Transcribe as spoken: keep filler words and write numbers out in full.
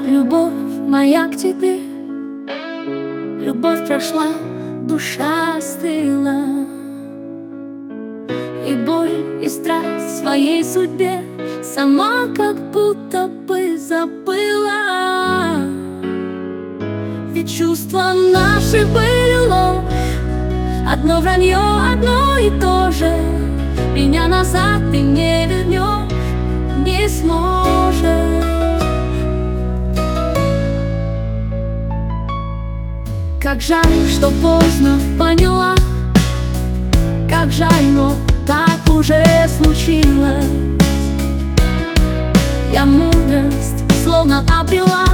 Любовь моя к тебе, любовь прошла, душа остыла, и боль, и страсть своей судьбе сама как будто бы забыла. Ведь чувства наши были ложь, одно вранье, одно и то же. Меня назад ты не вернешь, не сможешь. Как жаль, что поздно поняла, как жаль, но так уже случилось. Я мудрость словно обрела,